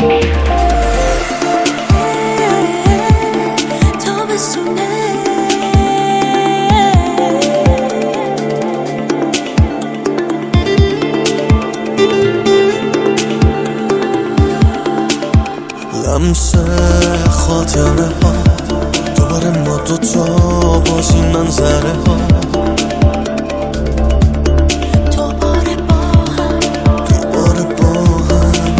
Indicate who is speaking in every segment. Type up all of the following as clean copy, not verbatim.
Speaker 1: لمس خاطره ها دوباره ما دوتا باز این منظره ها دوباره با هم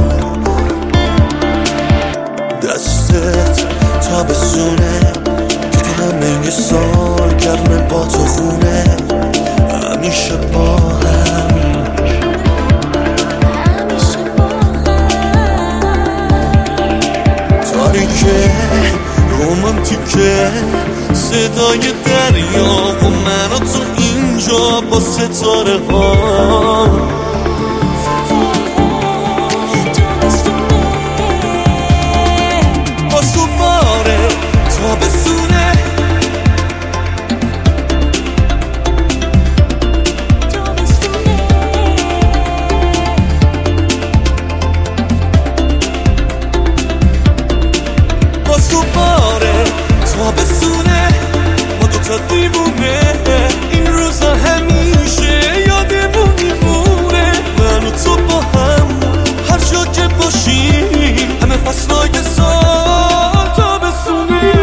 Speaker 1: دستت تابستونه که تو همه سال گرمه با تو خونه همیشه با هم تاریکه رومانتیکه صدای دریا و من و تو اینجا با ستاره ها با دوباره تابستونه تابستونه ما دوتا دیوونه این روزا همیشه یادمون میمونه من و تو با هم هر جا که باشیم همه فصلای سال تابستونه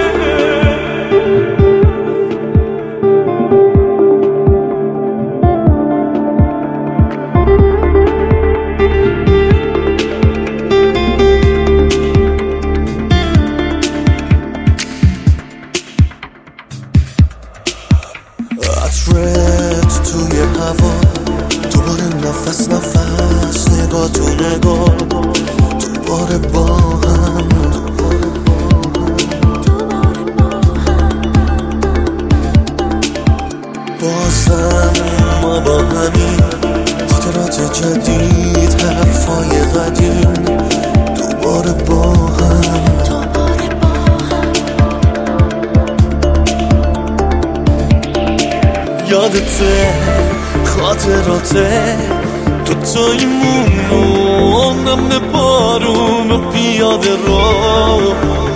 Speaker 1: عطرت توی هوا دوباره نفس نگاه تو نگاه دوباره با هم بازم ما با همین خاطرات جدید حرفای قدیم دوباره با هم یادته خاطراته دوتاییمون و نم بارون و پیاده رو